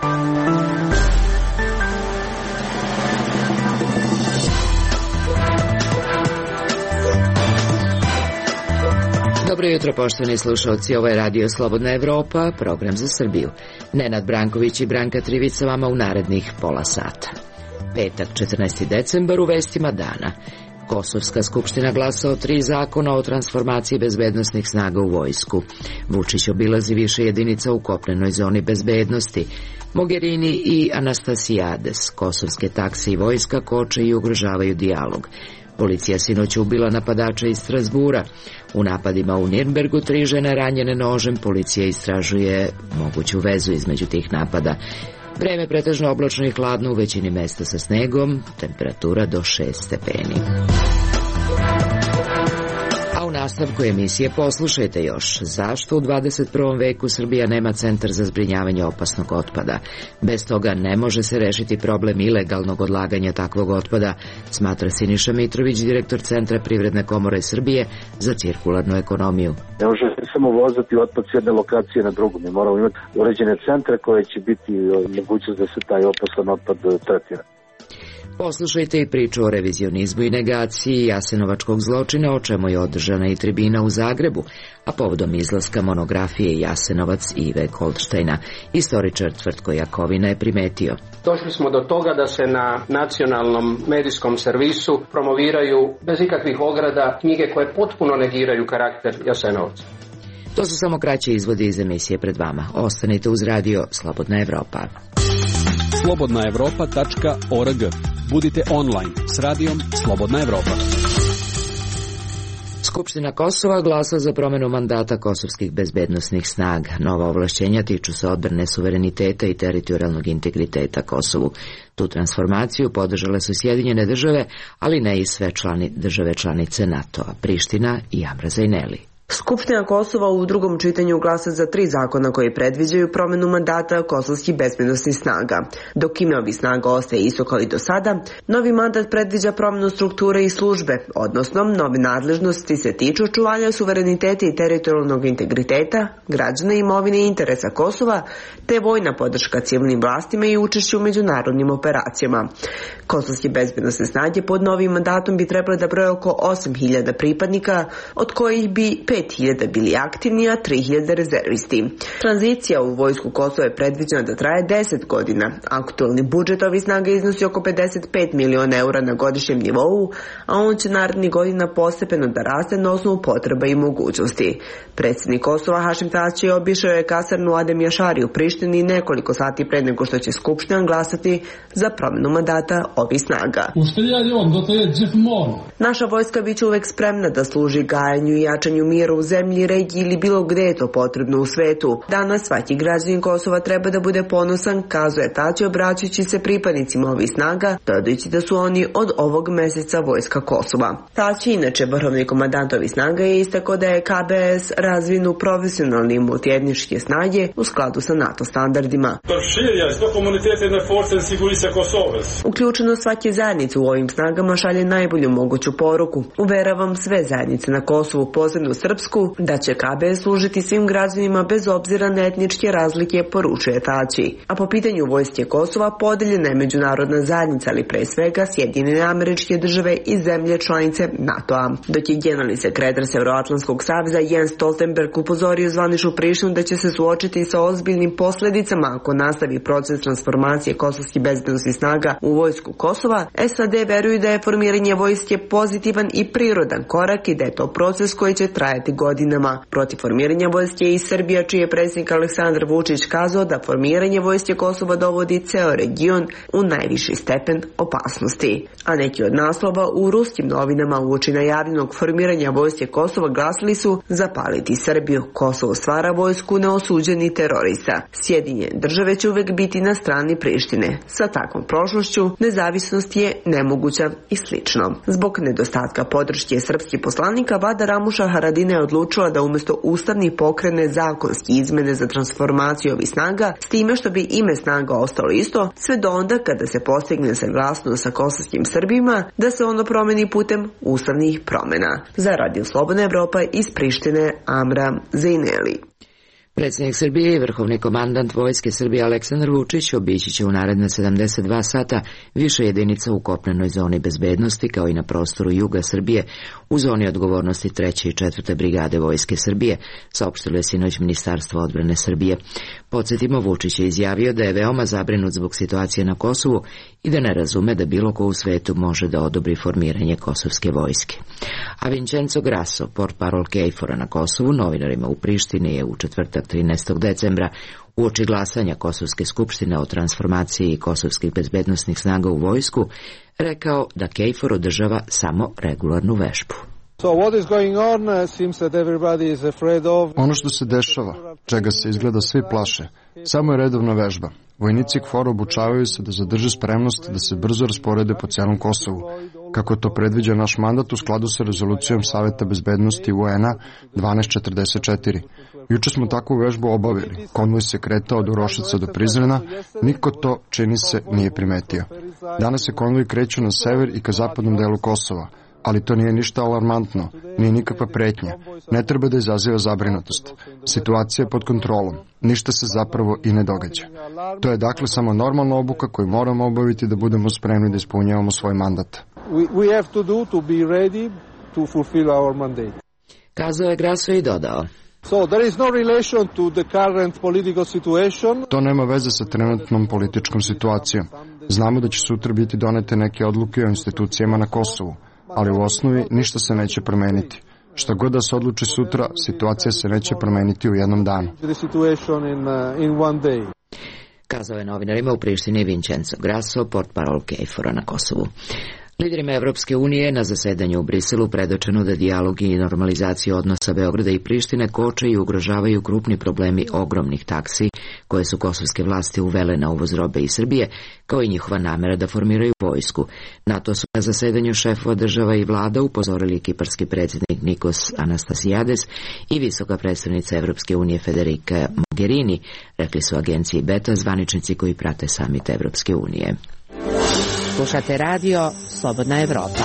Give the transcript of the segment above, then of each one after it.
Dobro jutro, poštovani slušalci, ovo je Radio Slobodna Evropa, program za Srbiju. Nenad Branković i Branka Trivica vama u narednih pola sata. Petak, 14. decembar, u vestima dana. Kosovska skupština glasa o 3 zakona o transformaciji bezbednosnih snaga u vojsku. Vučić obilazi više jedinica u kopnenoj zoni bezbednosti. Mogherini i Anastasijades, kosovske takse i vojska koče i ugrožavaju dijalog. Policija sinoć ubila napadača iz Strasbura. U napadima u Nirnbergu 3 žene ranjene nožem. Policija istražuje moguću vezu između tih napada. Vreme pretežno oblačno i hladno, u većini mesta sa snegom, temperatura do 6 stepeni. A u nastavku emisije poslušajte još zašto u 21. veku Srbija nema centar za zbrinjavanje opasnog otpada. Bez toga ne može se rešiti problem ilegalnog odlaganja takvog otpada, smatra Siniša Mitrović, direktor Centra Privredne komore Srbije za cirkularnu ekonomiju. Ne može samo vozati otpad s jedne lokacije na drugu. Mi moramo imati uređene centre koje će biti mogućnost da se taj opasan otpad tretira. Poslušajte i priču o revizionizmu i negaciji jasenovačkog zločina, o čemu je održana i tribina u Zagrebu, a povodom izlaska monografije Jasenovac Ive Goldštajna. Istoričar Tvrtko Jakovina je primetio. Došli smo do toga da se na nacionalnom medijskom servisu promoviraju bez ikakvih ograda knjige koje potpuno negiraju karakter Jasenovca. To su samo kraći izvodi iz emisije pred vama. Ostanite uz Radio Slobodna Evropa. slobodnaevropa.org. Budite online s radijom Slobodna Evropa. Skupština Kosova glasa za promenu mandata kosovskih bezbednosnih snaga. Nova ovlašćenja tiču se odbrane suvereniteta i teritorijalnog integriteta Kosovu. Tu transformaciju podržale su Sjedinjene države, ali ne i sve države članice NATO-a, Priština i Amra Zajneli. Skupština Kosova u drugom čitanju glasa za 3 zakona koji predviđaju promenu mandata kosovskih bezbednosnih snaga. Dok ime ovih snaga ostaje isto kao i do sada, novi mandat predviđa promenu strukture i službe, odnosno nove nadležnosti se tiču čuvanja suvereniteta i teritorijalnog integriteta, građana, imovine i interesa Kosova, te vojna podrška civilnim vlastima i učešće u međunarodnim operacijama. Kosovske bezbednosne snage pod novim mandatom bi trebale da broje oko 8.000 pripadnika, od kojih bi 5.000 bili aktivni, a 3.000 rezervisti. Tranzicija u vojsku Kosova je predviđena da traje 10 godina. Aktualni budžet ovih snaga iznosi oko 55 miliona eura na godišnjem nivou, a on će narednih godina postepeno da raste na osnovu potreba i mogućnosti. Predsjednik Kosova Hašim Tači obišao je kasarnu Adem Jašari u Prištini nekoliko sati pre nego što će Skupština glasati za promenu mandata ovih snaga. Naša vojska biće uvek spremna da služi gajanju i jačanju mira u zemlji, regiji ili bilo gde je to potrebno u svetu. Danas svaki građanin Kosova treba da bude ponosan, kazuje Tači obraćajući se pripadnicima ovih snaga, dodajući da su oni od ovog meseca vojska Kosova. Tači, inače vrhovni komandant ovih snaga, je istakao da je KBS razvijen u profesionalne i multietničke snage u skladu sa NATO standardima. Uključenost svake zajednice u ovim snagama šalje najbolju moguću poruku. Uveravam sve zajednice na Kosovu, posebno srpsku, da će KBS služiti svim građanima bez obzira na etničke razlike, poručuje Tači. A po pitanju vojske Kosova podeljena je međunarodna zajednica, ali pre svega Sjedinjene Američke Države i zemlje članice NATO-a. Dok je generalni sekretar Severoatlantskog saveza Jens Stoltenberg upozorio zvaničnu Prištinu da će se suočiti sa ozbiljnim posledicama ako nastavi proces transformacije kosovskih bezbednosnih snaga u vojsku Kosova, SAD veruju da je formiranje vojske pozitivan i prirodan korak i da je to proces koji će trajati godinama. Protiv formiranja vojske je i Srbija, čiji je predsjednik Aleksandar Vučić kazao da formiranje vojske Kosova dovodi ceo region u najviši stepen opasnosti. A neki od naslova u ruskim novinama uoči najavljenog formiranja vojske Kosova glasili su: zapaliti Srbiju, Kosovo stvara vojsku neosuđeni terorista, Sjedinjene države će uvek biti na strani Prištine, sa takvom prošlošću nezavisnost je nemoguća i slično. Zbog nedostatka podrške srpskih poslanika, vlada Ramuša Haradina je odlučila da umjesto ustavnih pokrene zakonski izmene za transformaciju ovih snaga, s time što bi ime snaga ostalo isto, sve do onda kada se postigne saglasnost sa kosovskim Srbima, da se ono promeni putem ustavnih promjena. Za Radio Slobodna Evropa iz Prištine, Amra Zajneli. Predsjednik Srbije i vrhovni komandant Vojske Srbije Aleksandar Vučić obići će u naredne 72 sata više jedinica u kopnenoj zoni bezbednosti kao i na prostoru juga Srbije u zoni odgovornosti 3. i 4. brigade Vojske Srbije, saopštilo je sinoć Ministarstvo odbrane Srbije. Podsjetimo, Vučić je izjavio da je veoma zabrinut zbog situacije na Kosovu i da ne razume da bilo ko u svetu može da odobri formiranje kosovske vojske. A Vincenzo Grasso, portparol KFOR-a na Kosovu, novinarima u Prištini je u četvrtak 13. decembra uoči glasanja Kosovske skupštine o transformaciji kosovskih bezbednosnih snaga u vojsku rekao da KFOR održava samo regularnu vežbu. Ono što se dešava, čega se izgleda svi plaše, samo je redovna vežba. Vojnici KFOR obučavaju se da zadrže spremnost da se brzo rasporede po celom Kosovu, kako to predviđa naš mandat u skladu sa rezolucijom Saveta bezbednosti UN-a 1244. Juče smo takvu vežbu obavili. Konvoj se kretao od Uroševca do Prizrena, niko to, čini se, nije primetio. Danas se konvoj kreću na sever i ka zapadnom delu Kosova, ali to nije ništa alarmantno, nije nikakva pretnja, ne treba da izaziva zabrinutost. Situacija je pod kontrolom, ništa se zapravo i ne događa. To je dakle samo normalna obuka koju moramo obaviti da budemo spremni da ispunjavamo svoj mandat. Kazao je Grasso i dodao. To nema veze sa trenutnom političkom situacijom. Znamo da će sutra biti donete neke odluke o institucijama na Kosovu, ali u osnovi ništa se neće promeniti. Šta god da se odluči sutra, situacija se neće promeniti u jednom danu. Kazao je novinarima u Prištini Vincenzo Grasso, portparol KFOR-a na Kosovu. Liderima Evropske unije na zasedanju u Briselu predočeno da dijalog i normalizaciju odnosa Beograda i Prištine koče i ugrožavaju krupni problemi ogromnih taksi koje su kosovske vlasti uvele na uvoz robe iz Srbije, kao i njihova namera da formiraju vojsku. Na to su na zasedanju šefova država i vlada upozorili kiparski predsjednik Nikos Anastasiades i visoka predstavnica Evropske unije Federica Mogherini, rekli su agenciji Beta zvaničnici koji prate samit Evropske unije. Slušate radio Slobodna Evropa.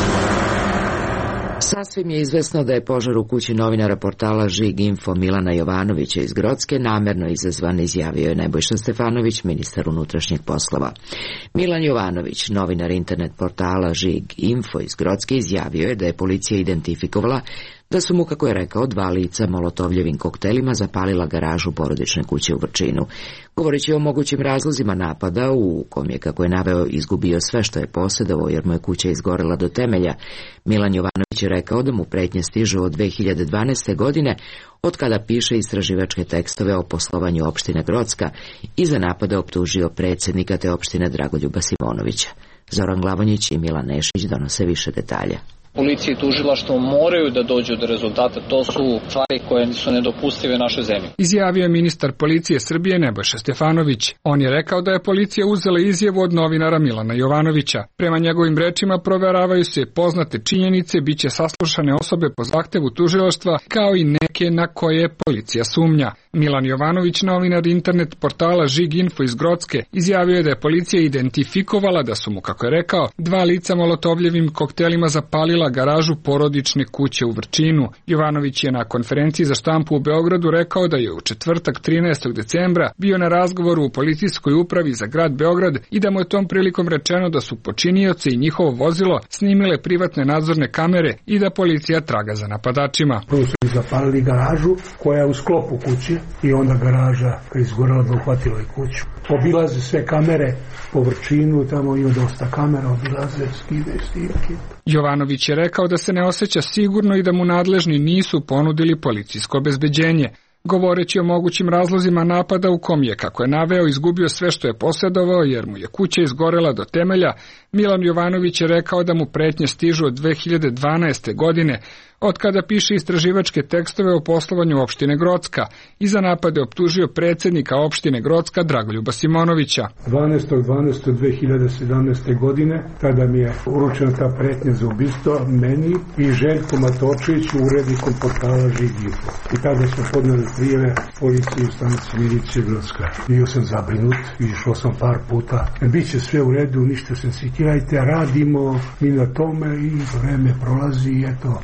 Sasvim je izvesno da je požar u kući novinara portala Žig Info Milana Jovanovića iz Grocke namerno izazvan, izjavio je Nebojša Stefanović, ministar unutrašnjih poslova. Milan Jovanović, novinar internet portala Žig Info iz Grocke, izjavio je da je policija identifikovala da su mu, kako je rekao, 2 lica molotovljevim koktelima zapalila garažu porodične kuće u Vrčinu. Govoreći o mogućim razlozima napada, u kom je, kako je naveo, izgubio sve što je posjedovao jer mu je kuća izgorela do temelja, Milan Jovanović je rekao da mu pretnje stižu od 2012. godine, od kada piše istraživačke tekstove o poslovanju opštine Grocka i za napade optužio predsjednika te opštine Dragoljuba Simonovića. Zoran Glavonjić i Milan Nešić donose više detalja. Policija i tužilaštvo moraju da dođu do rezultata, to su stvari koje su nedopustive našoj zemlji. Izjavio je ministar policije Srbije Nebojša Stefanović. On je rekao da je policija uzela izjavu od novinara Milana Jovanovića. Prema njegovim rečima proveravaju se poznate činjenice, biće saslušane osobe po zahtevu tužilaštva kao i neke na koje policija sumnja. Milan Jovanović, novinar internet portala Žig Info iz Grocke, izjavio je da je policija identifikovala da su mu, kako je rekao, 2 lica molotovljevim koktelima zapalila garažu porodične kuće u Vrčinu. Jovanović je na konferenciji za štampu u Beogradu rekao da je u četvrtak 13. decembra bio na razgovoru u policijskoj upravi za grad Beograd i da mu je tom prilikom rečeno da su počinioci i njihovo vozilo snimile privatne nadzorne kamere i da policija traga za napadačima. Prvo su zapalili garažu koja je u sklopu kuće i onda garaža kad izgorela da uhvatila i kuću. Obilaze sve kamere po Vrčinu, tamo ima dosta kamera, obilaze, skide snimke. Jovanović je rekao da se ne osjeća sigurno i da mu nadležni nisu ponudili policijsko obezbeđenje. Govoreći o mogućim razlozima napada u kom je, kako je naveo, izgubio sve što je posjedovao jer mu je kuća izgorela do temelja, Milan Jovanović je rekao da mu pretnje stižu od 2012. godine, od kada piše istraživačke tekstove o poslovanju opštine Grocka i za napade optužio predsjednika opštine Grocka Dragoljuba Simonovića. 12.12.2017. godine tada mi je uručena ta pretnja za ubistvo meni i Željko Matočević, urednikom portala Žig Info. I tada smo podneli prijeve policiji u stanici milicije Grocka. Bio sam zabrinut, išao sam par puta. Biće sve u redu, ništa se sikirajte, radimo mi na tome i vreme prolazi i eto, dokle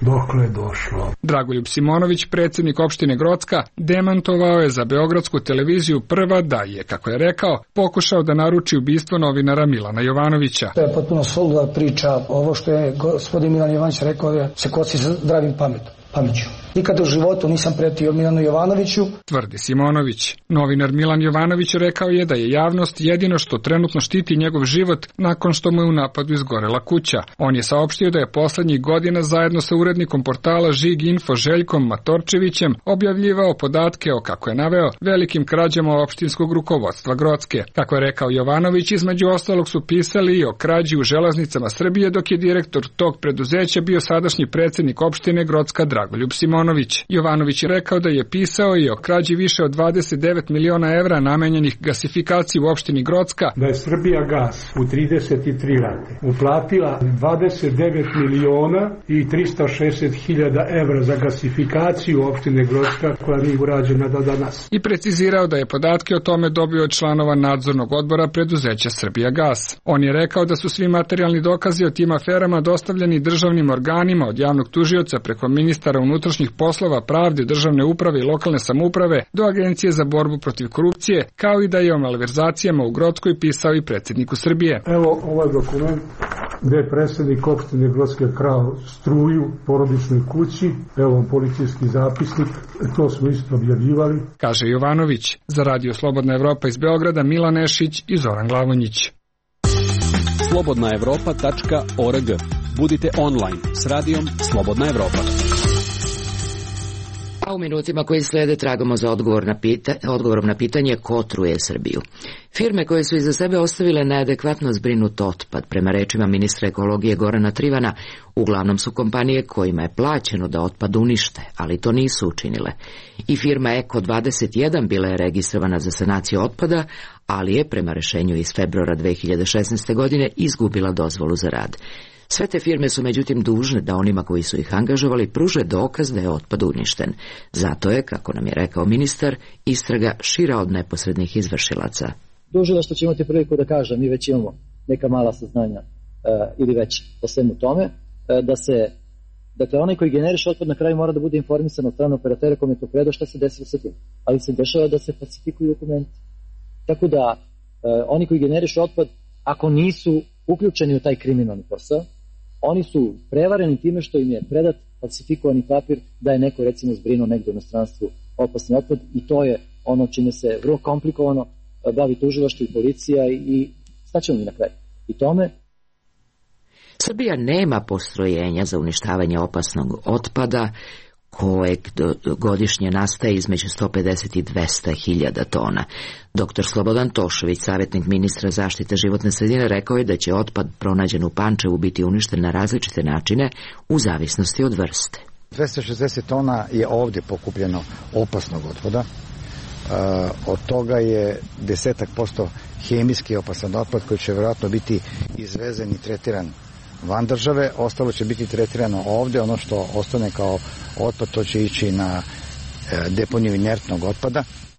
je došlo. Dragoljub Simonović, predsjednik opštine Grocka, demantovao je za beogradsku televiziju Prva da je, kako je rekao, pokušao da naruči ubistvo novinara Milana Jovanovića. To je potpuno suluda priča. Ovo što je gospodin Milan Jovanović rekao je se kosi sa zdravim pameću. Nikada u životu nisam pretio Milanu Jovanoviću, tvrdi Simonović. Novinar Milan Jovanović rekao je da je javnost jedino što trenutno štiti njegov život nakon što mu je u napadu izgorela kuća. On je saopštio da je poslednjih godina zajedno sa urednikom portala Žig Info Željkom Matorčevićem objavljivao podatke o, kako je naveo, velikim krađama opštinskog rukovodstva Grocke. Kako je rekao Jovanović, između ostalog su pisali i o krađi u železnicama Srbije, dok je direktor tog preduzeća bio sadašnji predsjednik opštine Grocka Dragoljub Simonović. Jovanović je rekao da je pisao i o krađi više od 29 miliona evra namenjenih gasifikaciji u opštini Grocka. Da je Srbija gas u 33 rate uplatila 29 miliona i 360 hiljada evra za gasifikaciju opštine Grocka koja nije urađena do danas. I precizirao da je podatke o tome dobio od članova nadzornog odbora preduzeća Srbija gas. On je rekao da su svi materijalni dokazi o tim aferama dostavljeni državnim organima od javnog tužioca preko ministara unutrašnjih poslova, pravde, državne uprave i lokalne samouprave do Agencije za borbu protiv korupcije, kao i da je o malverzacijama u Grockoj pisao i predsjedniku Srbije. Evo ovaj dokument gde je predsjednik opštine Grocke krao struju porodičnoj kući, evo vam policijski zapisnik, to smo isto objavljivali. Kaže Jovanović. Za Radio Slobodna Evropa iz Beograda, Milan Nešić i Zoran Glavonjić. slobodnaevropa.org. Budite online s radijom Slobodna Evropa. A u minutima koji slede tragamo za odgovorom na pitanje ko truje Srbiju. Firme koje su iza sebe ostavile neadekvatno zbrinut otpad, prema rečima ministra ekologije Gorana Trivana, uglavnom su kompanije kojima je plaćeno da otpad unište, ali to nisu učinile. I firma Eko 21 bila je registrovana za sanaciju otpada, ali je prema rešenju iz februara 2016. godine izgubila dozvolu za rad. Sve te firme su međutim dužne da onima koji su ih angažovali pruže dokaz da je otpad uništen. Zato je, kako nam je rekao ministar, istraga šira od neposrednih izvršilaca. Tužilaštvo će imati priliku da kaže, mi već imamo neka mala saznanja ili već o svemu tome, da se, dakle, onaj koji generiše otpad na kraju mora da bude informisan od strane operatera kome je to predao šta se desilo sa tim. Ali se dešava da se falsifikuju dokumenti. Tako da oni koji generišu otpad, ako nisu uključeni u taj kriminalni posao, oni su prevareni time što im je predat falsifikovani papir da je neko recimo zbrinuo negdje u inostranstvu opasni otpad i to je ono čime se vrlo komplikovano bavi tužilaštvo i policija i staćemo mi na kraju. I tome Srbija nema postrojenja za uništavanje opasnog otpada kojeg godišnje nastaje između 150 i 200 hiljada tona. Dr. Slobodan Tošović, savjetnik ministra zaštite životne sredine, rekao je da će otpad pronađen u Pančevu biti uništen na različite načine u zavisnosti od vrste. 260 tona je ovdje pokupljeno opasnog otpada. Od toga je 10% hemijski opasan otpad koji će vjerojatno biti izvezen i tretiran van države, ostalo će biti tretirano ovdje, ono što ostane kao otpad to će ići na deponiju inertnog otpada.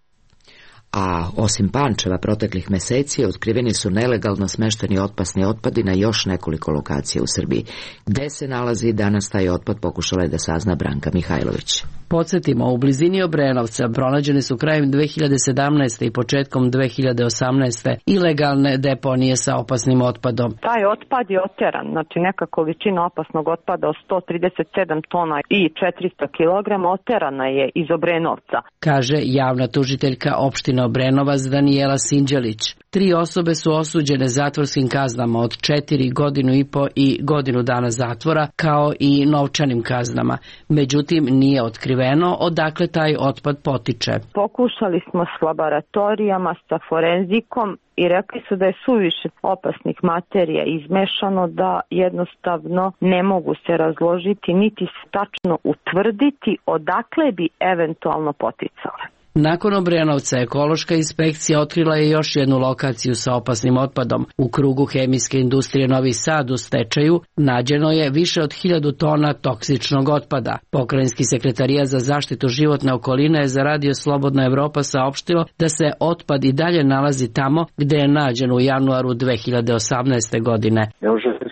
A osim Pančeva proteklih meseci otkriveni su nelegalno smešteni opasni otpadi na još nekoliko lokacija u Srbiji. Gde se nalazi danas taj otpad pokušala je da sazna Branka Mihajlović. Podsjetimo, u blizini Obrenovca pronađene su krajem 2017. i početkom 2018. ilegalne deponije sa opasnim otpadom. Taj otpad je oteran, znači neka količina opasnog otpada od 137 tona i 400 kg oterana je iz Obrenovca. Kaže javna tužiteljka opštine Obrenovac Danijela Sinđelić. 3 osobe su osuđene zatvorskim kaznama od 4 godinu i po i godinu dana zatvora, kao i novčanim kaznama. Međutim, nije otkriveno odakle taj otpad potiče. Pokušali smo s laboratorijama, sa forenzikom i rekli su da je suviše opasnih materija izmešano, da jednostavno ne mogu se razložiti niti se tačno utvrditi odakle bi eventualno poticale. Nakon Obrenovca, ekološka inspekcija otkrila je još jednu lokaciju sa opasnim otpadom. U krugu hemijske industrije Novi Sad u stečaju nađeno je više od 1000 tona toksičnog otpada. Pokrajinski sekretarijat za zaštitu životne okoline je za Radio Slobodna Evropa saopštilo da se otpad i dalje nalazi tamo gde je nađen u januaru 2018. godine. Ne može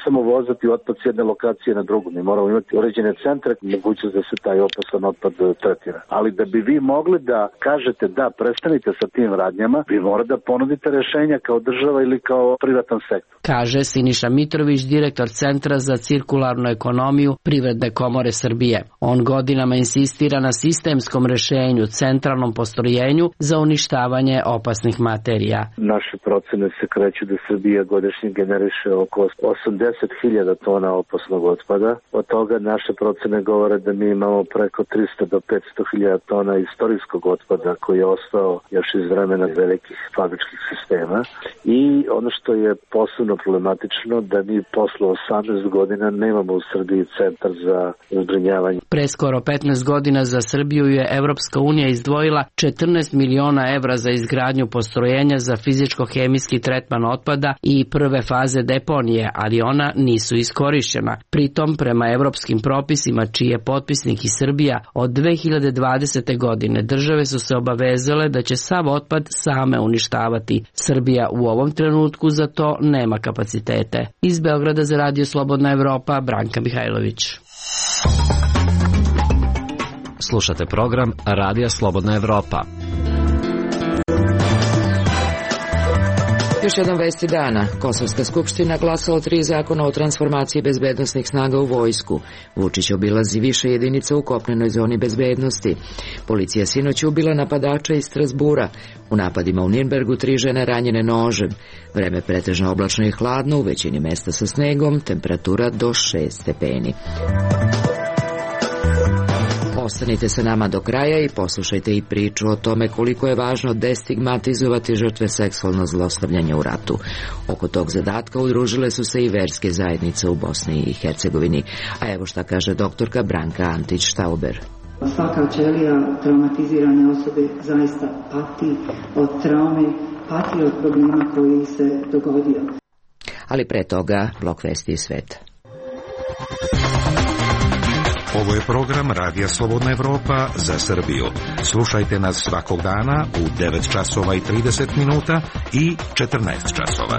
samo vozati otpad s jedne lokacije na drugu. Mi moramo imati uređene centre, mogućnost da se taj opasan otpad tretira. Ali da bi vi mogli da kažete da prestanite sa tim radnjama, vi morate da ponudite rešenja kao država ili kao privatan sektor. Kaže Siniša Mitrović, direktor Centra za cirkularnu ekonomiju Privredne komore Srbije. On godinama insistira na sistemskom rešenju, centralnom postrojenju za uništavanje opasnih materija. Naše procene se kreću da Srbija godišnje generiše oko 80.000 tona opasnog otpada. Od toga naše procene govore da mi imamo preko 300 do 500.000 tona istorijskog otpada koji je ostao još iz vremena velikih fabričkih sistema. I ono što je posebno problematično da mi posle 18 godina nemamo u Srbiji centar za zbrinjavanje. Pre skoro 15 godina za Srbiju je Evropska unija izdvojila 14 miliona evra za izgradnju postrojenja za fizičko-hemijski tretman otpada i prve faze deponije, ali ona nisu iskorišćena. Pritom, prema evropskim propisima, čiji je potpisnik i Srbija, od 2020. godine države su se obavezale da će sav otpad same uništavati. Srbija u ovom trenutku za to nema kapacitete. Iz Beograda za Radio Slobodna Evropa, Branka Mihajlović. Slušate program Radija Slobodna Evropa. Još jedan vesti dana. Kosovska skupština glasala 3 zakona o transformaciji bezbednosnih snaga u vojsku. Vučić obilazi više jedinica u kopnenoj zoni bezbednosti. Policija sinoć ubila napadača iz Strasbura. U napadima u Nirnbergu 3 žene ranjene nožem. Vreme pretežno oblačno i hladno, u većini mesta sa snegom, temperatura do 6 stepeni. Ostanite sa nama do kraja i poslušajte i priču o tome koliko je važno destigmatizovati žrtve seksualnog zlostavljanja u ratu. Oko tog zadatka udružile su se i verske zajednice u Bosni i Hercegovini. A evo šta kaže doktorka Branka Antić-Štauber. Svaka ćelija traumatizirane osobe zaista pati od traume, pati od problema koji se dogodio. Ali pre toga blok vesti iz sveta. Ovo je program Radija Slobodna Evropa za Srbiju. Slušajte nas svakog dana u 9 časova i 30 minuta i 14 časova.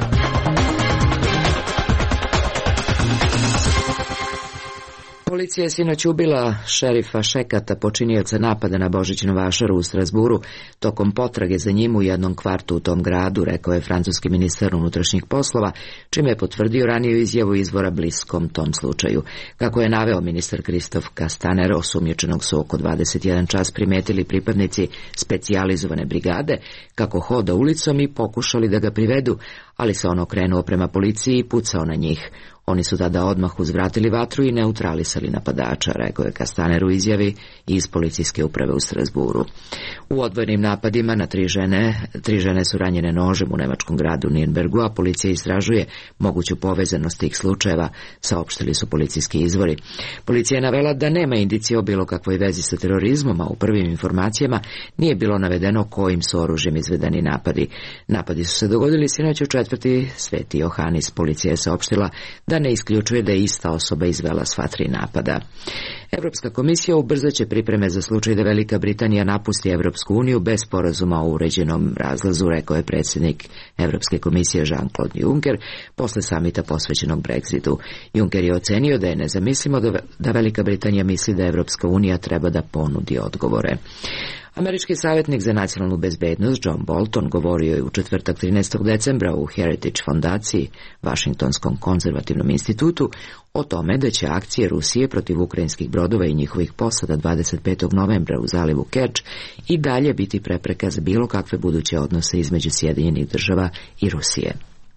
Policija je sinoć ubila šerifa Šekata, počinioca napada na Božićnu vašaru u Strasburu, tokom potrage za njim u jednom kvartu u tom gradu, rekao je francuski ministar unutrašnjih poslova, čime je potvrdio raniju izjavu izvora bliskom tom slučaju. Kako je naveo ministar Kristof Kastaner, osumnjičenog su oko 21 čas primetili pripadnici specijalizovane brigade, kako hoda ulicom i pokušali da ga privedu, ali se on okrenuo prema policiji i pucao na njih. Oni su tada odmah uzvratili vatru i neutralisali napadača, rekao je Kastaner u izjavi iz policijske uprave u Strasburu. U odvojenim napadima na 3 žene su ranjene nožem u nemačkom gradu Nirnbergu, a policija istražuje moguću povezanost tih slučajeva, saopštili su policijski izvori. Policija je navela da nema indicije o bilo kakvoj vezi sa terorizmom, a u prvim informacijama nije bilo navedeno kojim su oružjem izvedeni napadi. Napadi su se dogodili sinoć u četvrti Sveti Johanis. Policija je saopštila da ne isključuje da je ista osoba izvela sva 3 napada. Evropska komisija ubrzaće pripreme za slučaj da Velika Britanija napusti Evropsku uniju bez sporazuma o uređenom razlazu, rekao je predsjednik Evropske komisije Jean-Claude Juncker posle samita posvećenog Brexitu. Juncker je ocenio da je nezamislivo da Velika Britanija misli da Evropska unija treba da ponudi odgovore. Američki savjetnik za nacionalnu bezbednost John Bolton govorio je u četvrtak 13. decembra u Heritage fondaciji, Vašingtonskom konzervativnom institutu, o tome da će akcije Rusije protiv ukrajinskih brodova i njihovih posada 25. novembra u zalivu Kerč i dalje biti prepreka za bilo kakve buduće odnose između Sjedinjenih država i Rusije.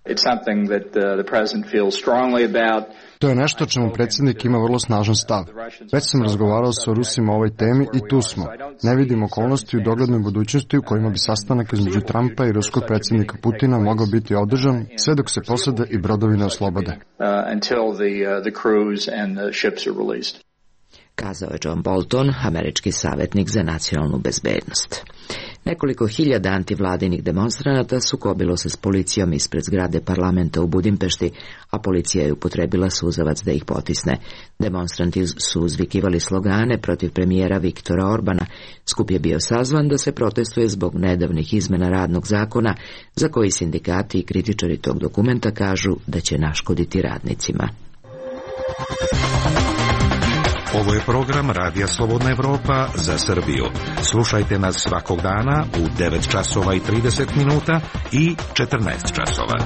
To je nešto o čemu predsjednik ima vrlo snažan stav. Već sam razgovarao sa Rusima o ovoj temi i tu smo. Ne vidim okolnosti u doglednoj budućnosti u kojima bi sastanak između Trumpa i ruskog predsjednika Putina mogao biti održan sve dok se posade i brodovi ne oslobode. Kazao je John Bolton, američki savjetnik za nacionalnu bezbednost. Nekoliko hiljada antivladinih demonstranata sukobilo se s policijom ispred zgrade parlamenta u Budimpešti, a policija je upotrebila suzavac da ih potisne. Demonstranti su uzvikivali slogane protiv premijera Viktora Orbana. Skup je bio sazvan da se protestuje zbog nedavnih izmena radnog zakona, za koji sindikati i kritičari tog dokumenta kažu da će naškoditi radnicima. Ovo je program Radija Slobodna Evropa za Srbiju. Slušajte nas svakog dana u 9 časova i 30 minuta i 14 časova.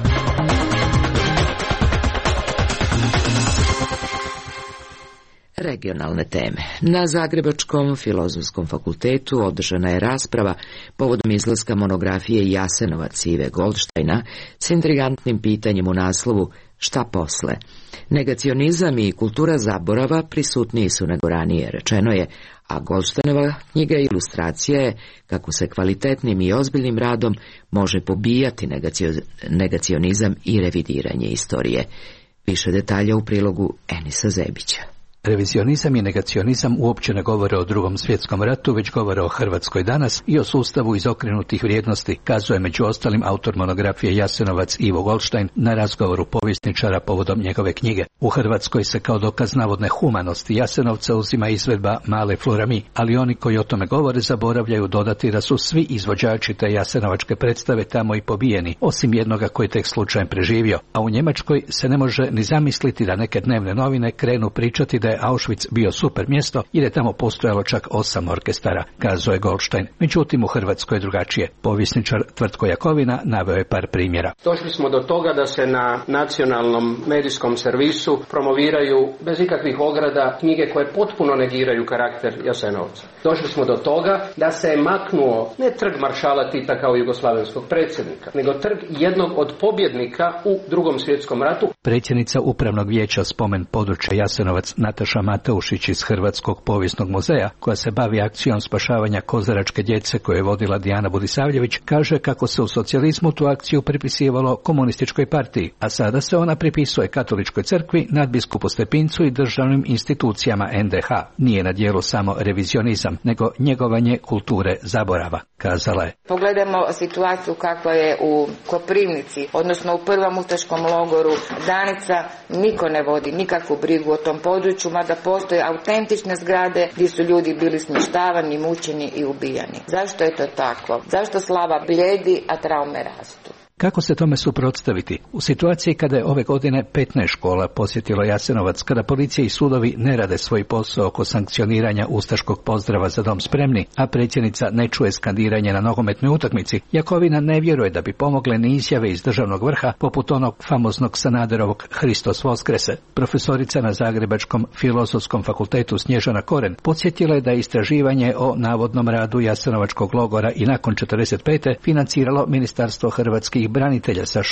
Regionalne teme. Na Zagrebačkom filozofskom fakultetu održana je rasprava povodom izlaska monografije Jasenovac Ive Goldštajna s intrigantnim pitanjem u naslovu Šta posle? Negacionizam i kultura zaborava prisutniji su nego ranije, rečeno je, a Goldštajnova knjiga ilustracija je kako se kvalitetnim i ozbiljnim radom može pobijati negacionizam i revidiranje istorije. Više detalja u prilogu Enisa Zebića. Revizionizam i negacionizam uopće ne govore o Drugom svjetskom ratu, već govore o Hrvatskoj danas i o sustavu izokrenutih vrijednosti, kazuje među ostalim autor monografije Jasenovac Ivo Goldštajn na razgovoru povjesničara povodom njegove knjige. U Hrvatskoj se kao dokaz navodne humanosti Jasenovca uzima izvedba Male Florami, ali oni koji o tome govore zaboravljaju dodati da su svi izvođači te jasenovačke predstave tamo i pobijeni, osim jednoga koji tek slučajem preživio, a u Njemačkoj se ne može ni zamisliti da neke dnevne novine krenu pričati da je Auschwitz bio super mjesto jer je tamo postojalo čak 8 orkestara, kazuje Goldštajn. Međutim, u Hrvatskoj je drugačije. Povjesničar Tvrtko Jakovina naveo je par primjera. Došli smo do toga da se na nacionalnom medijskom servisu promoviraju bez ikakvih ograda knjige koje potpuno negiraju karakter Jasenovca. Došli smo do toga da se je maknuo ne trg maršala Tita kao jugoslavenskog predsjednika, nego trg jednog od pobjednika u Drugom svjetskom ratu. Predsjednica Upravnog vijeća Spomen područja Jasenovac Nataša Mateušić iz Hrvatskog povijesnog muzeja, koja se bavi akcijom spašavanja kozaračke djece koju je vodila Dijana Budisavljević, kaže kako se u socijalizmu tu akciju pripisivalo komunističkoj partiji, a sada se ona pripisuje Katoličkoj crkvi, nadbiskupu Stepincu i državnim institucijama NDH. Nije na djelu samo revizionizam, nego njegovanje kulture zaborava, kazala je. Pogledajmo situaciju kakva je u Koprivnici, odnosno u prvom ustaškom logoru Danica. Niko ne vodi nikakvu brigu o tom području, mada postoje autentične zgrade gdje su ljudi bili smještavani, mučeni i ubijani. Zašto je to tako? Zašto slava bljedi, a traume rastu? Kako se tome suprotstaviti? U situaciji kada je ove godine 15 škola posjetilo Jasenovac, kada policija i sudovi ne rade svoj posao oko sankcioniranja ustaškog pozdrava Za dom spremni, a predsjednica ne čuje skandiranje na nogometnoj utakmici, Jakovina ne vjeruje da bi pomogle ni izjave iz državnog vrha poput onog famoznog Sanaderovog Hristos Voskrese. Profesorica na Zagrebačkom filozofskom fakultetu Snježana Koren podsjetila je da je istraživanje o navodnom radu Jasenovačkog logora i nakon 45. financiralo Ministarstvo hrvatskih branitelja sa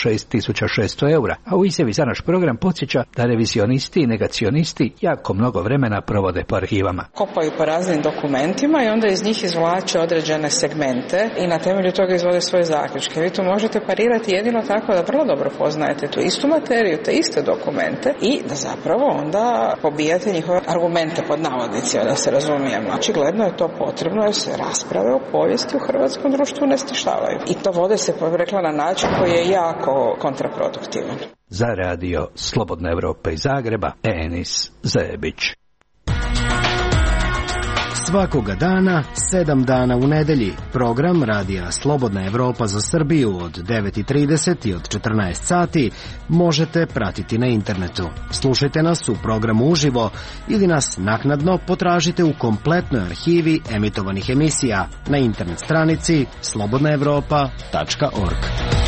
6.600 eura, a u izjavi za naš program podsjeća da revizionisti i negacionisti jako mnogo vremena provode po arhivama. Kopaju po raznim dokumentima i onda iz njih izvlače određene segmente i na temelju toga izvode svoje zaključke. Vi to možete parirati jedino tako da vrlo dobro poznajete tu istu materiju, te iste dokumente i da zapravo onda pobijate njihove argumente pod navodnicima, da se razumijemo. Očigledno je to potrebno jer se rasprave o povijesti u hrvatskom društvu ne stištavaju. I to vode se, rekla, na način koji je jako kontraproduktivan. Za radio Slobodna Evropa iz Zagreba, Enis Zebić. Svakoga dana, 7 dana u nedelji, program Radija Slobodna Evropa za Srbiju od 9:30 i od 14 sati možete pratiti na internetu. Slušajte nas u programu uživo ili nas naknadno potražite u kompletnoj arhivi emitovanih emisija na internet stranici slobodnaevropa.org.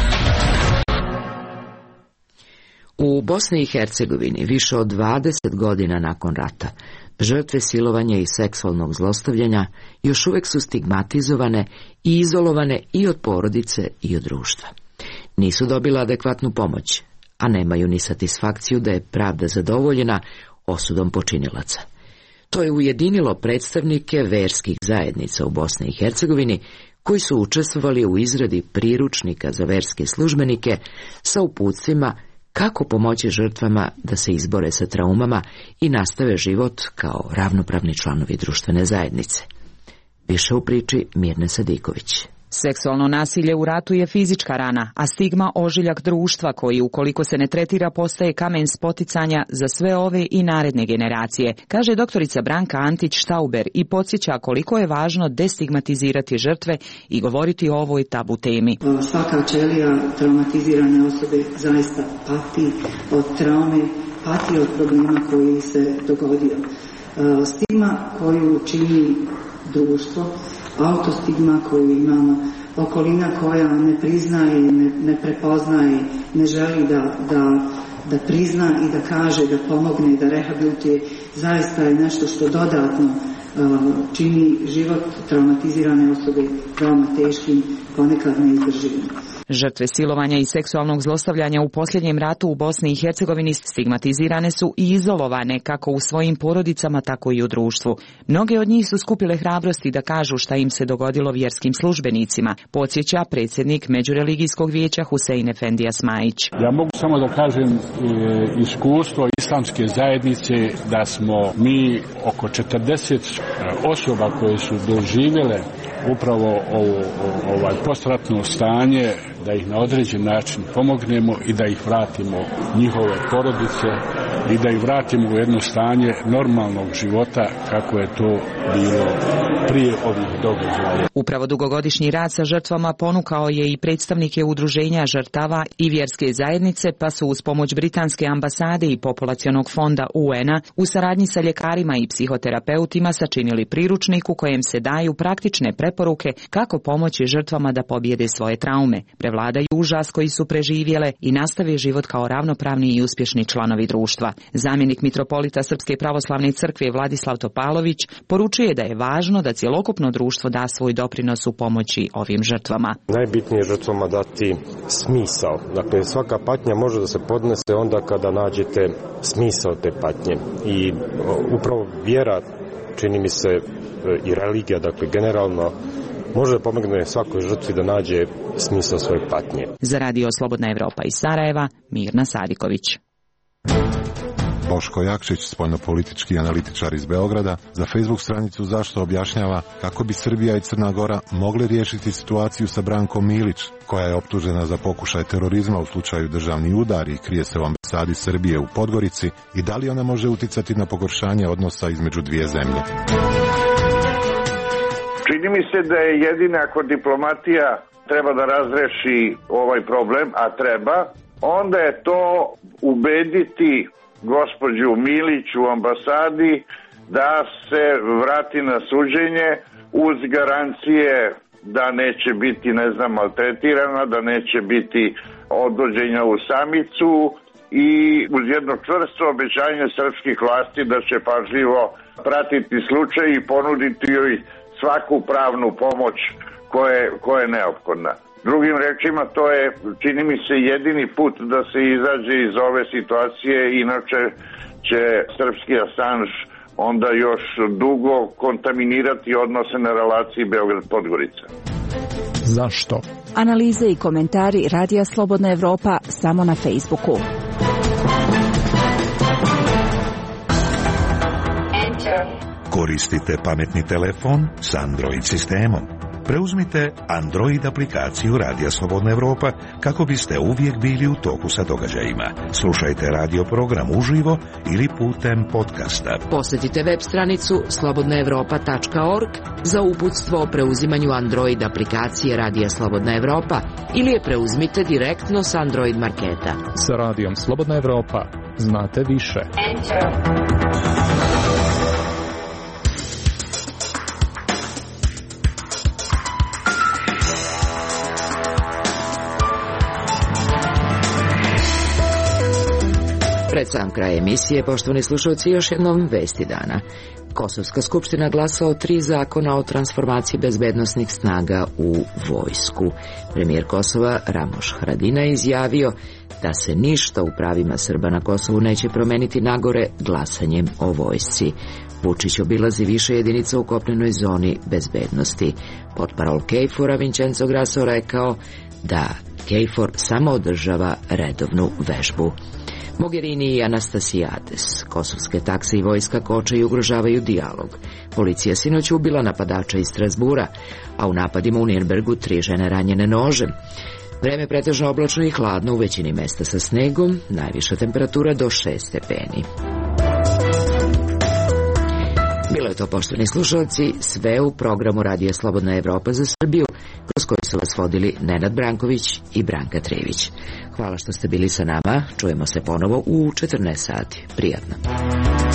U Bosni i Hercegovini više od 20 godina nakon rata žrtve silovanja i seksualnog zlostavljanja još uvijek su stigmatizovane i izolovane i od porodice i od društva. Nisu dobile adekvatnu pomoć, a nemaju ni satisfakciju da je pravda zadovoljena osudom počinilaca. To je ujedinilo predstavnike verskih zajednica u Bosni i Hercegovini koji su učestvovali u izradi priručnika za verske službenike sa uputstvima kako pomoći žrtvama da se izbore sa traumama i nastave život kao ravnopravni članovi društvene zajednice. Više u priči Mirne Sadiković. Seksualno nasilje u ratu je fizička rana, a stigma ožiljak društva koji, ukoliko se ne tretira, postaje kamen spoticanja za sve ove i naredne generacije, kaže doktorica Branka Antić-Štauber i podsjeća koliko je važno destigmatizirati žrtve i govoriti o ovoj tabu temi. Svaka ćelija traumatizirane osobe zaista pati od traume, pati od problema koji se dogodio. Stigma koju čini društvo, autostigma koju imamo, okolina koja ne priznaje, ne prepoznaje, ne želi da prizna i da kaže, da pomogne, da rehabilituje, zaista je nešto što dodatno čini život traumatizirane osobe veoma teškim, ponekad neizdrživim. Žrtve silovanja i seksualnog zlostavljanja u posljednjem ratu u Bosni i Hercegovini stigmatizirane su i izolovane kako u svojim porodicama, tako i u društvu. Mnoge od njih su skupile hrabrosti da kažu šta im se dogodilo vjerskim službenicima, podsjeća predsjednik Međureligijskog vijeća Husein Efendija Smajić. Ja mogu samo da kažem iskustvo islamske zajednice da smo mi oko 40 osoba koje su doživjele upravo ovo postratno stanje, da ih na određen način pomognemo i da ih vratimo njihove porodice i da ih vratimo u jedno stanje normalnog života kako je to bilo prije ovih događaja. Upravo dugogodišnji rad sa žrtvama ponukao je i predstavnike udruženja žrtava i vjerske zajednice, pa su uz pomoć Britanske ambasade i Populacionog fonda UN-a u saradnji sa ljekarima i psihoterapeutima sačinili priručnik u kojem se daju praktične preporuke kako pomoći žrtvama da pobjede svoje traume, prevladaju užas koji su preživjele i nastave život kao ravnopravni i uspješni članovi društva. Zamjenik mitropolita Srpske pravoslavne crkve Vladislav Topalović poručuje da je važno da cjelokupno društvo da svoj doprinos u pomoći ovim žrtvama. Najbitnije je žrtvama dati smisao. Dakle, svaka patnja može da se podnese onda kada nađete smisao te patnje. I upravo vjera, čini mi se, i religija, dakle generalno, može da pomogne svakoj žrtvi da nađe smisao svoje patnje. Za Radio Slobodna Evropa iz Sarajeva, Mirna Sadiković. Boško Jakšić, spoljnopolitički analitičar iz Beograda, za Facebook stranicu Zašto objašnjava kako bi Srbija i Crna Gora mogli riješiti situaciju sa Brankom Milić, koja je optužena za pokušaj terorizma u slučaju državni udar i krije se u ambasadi Srbije u Podgorici, i da li ona može uticati na pogoršanje odnosa između dvije zemlje. Čini mi se da je jedina ako diplomatija treba da razreši ovaj problem, a treba, onda je to ubediti gospođu Milić u ambasadi da se vrati na suđenje uz garancije da neće biti, maltretirana, da neće biti odvođenja u samicu i uz jedno čvrsto obećanje srpskih vlasti da će pažljivo pratiti slučaj i ponuditi joj svaku pravnu pomoć koja je neophodna. Drugim rečima, to je, čini mi se, jedini put da se izađe iz ove situacije, inače će srpski Assange onda još dugo kontaminirati odnose na relaciji Beograd-Podgorica. Zašto? Analize i komentari Radija Slobodna Evropa samo na Facebooku. Koristite pametni telefon s Android sistemom. Preuzmite Android aplikaciju Radija Slobodna Evropa kako biste uvijek bili u toku sa događajima. Slušajte radio program uživo ili putem podcasta. Posjetite web stranicu slobodnaevropa.org za uputstvo o preuzimanju Android aplikacije Radija Slobodna Evropa ili je preuzmite direktno s Android marketa. Sa Radijom Slobodna Evropa znate više. Pred sam kraj emisije, poštovani slušalci, još jednom vesti dana. Kosovska skupština glasa o 3 zakona o transformaciji bezbednosnih snaga u vojsku. Premijer Kosova Ramoš Haradinaj izjavio da se ništa u pravima Srba na Kosovu neće promeniti nagore glasanjem o vojsci. Vučić obilazi više jedinica u kopnenoj zoni bezbednosti. Portparol KFOR-a Vincenzo Grasso rekao da KFOR samo održava redovnu vežbu. Mogherini i Anastasijades, kosovske takse i vojska koče i ugrožavaju dijalog. Policija sinoć ubila napadača iz Strasbura, a u napadima u Nirnbergu 3 žene ranjene nožem. Vreme pretežno oblačno i hladno, u većini mesta sa snegom, najviša temperatura do 6 stepeni. Bilo je to, poštovani slušalci, sve u programu Radija Slobodna Evropa za Srbiju, kroz koji su vas vodili Nenad Branković i Branka Trivić. Hvala što ste bili sa nama, čujemo se ponovo u 14 sati. Prijatno.